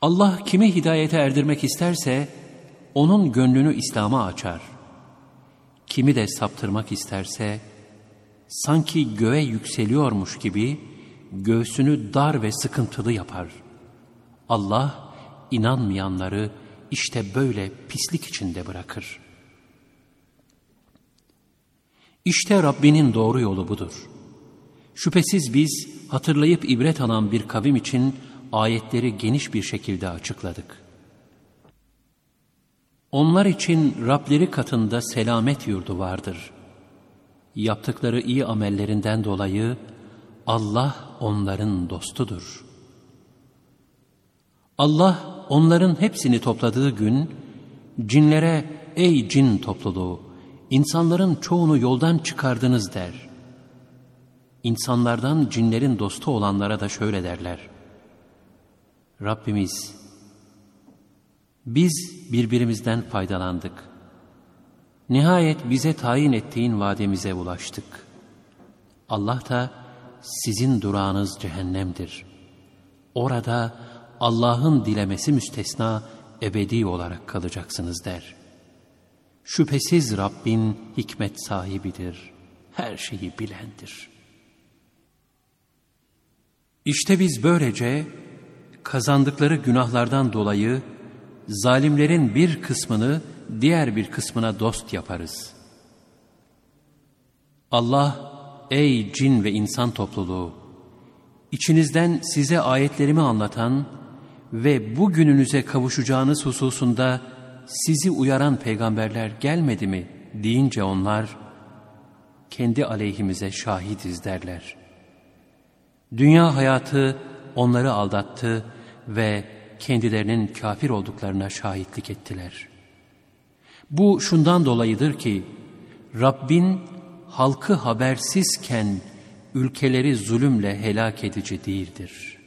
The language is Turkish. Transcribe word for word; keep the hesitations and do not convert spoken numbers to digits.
Allah kimi hidayete erdirmek isterse onun gönlünü İslam'a açar. Kimi de saptırmak isterse sanki göğe yükseliyormuş gibi göğsünü dar ve sıkıntılı yapar. Allah inanmayanları işte böyle pislik içinde bırakır. İşte Rabbinin doğru yolu budur. Şüphesiz biz hatırlayıp ibret alan bir kavim için ayetleri geniş bir şekilde açıkladık. Onlar için Rableri katında selamet yurdu vardır. Yaptıkları iyi amellerinden dolayı Allah onların dostudur. Allah onların hepsini topladığı gün cinlere ey cin topluluğu, insanların çoğunu yoldan çıkardınız der. İnsanlardan cinlerin dostu olanlara da şöyle derler: Rabbimiz, biz birbirimizden faydalandık. Nihayet bize tayin ettiğin vademize ulaştık. Allah da sizin durağınız cehennemdir. Orada Allah'ın dilemesi müstesna ebedi olarak kalacaksınız der. Şüphesiz Rabbin hikmet sahibidir, her şeyi bilendir. İşte biz böylece kazandıkları günahlardan dolayı zalimlerin bir kısmını diğer bir kısmına dost yaparız. Allah, ey cin ve insan topluluğu, içinizden size ayetlerimi anlatan ve bu gününüze kavuşacağınız hususunda sizi uyaran peygamberler gelmedi mi deyince onlar, kendi aleyhimize şahidiz derler. Dünya hayatı onları aldattı ve kendilerinin kafir olduklarına şahitlik ettiler. Bu şundan dolayıdır ki, Rabbin halkı habersizken ülkeleri zulümle helak edici değildir.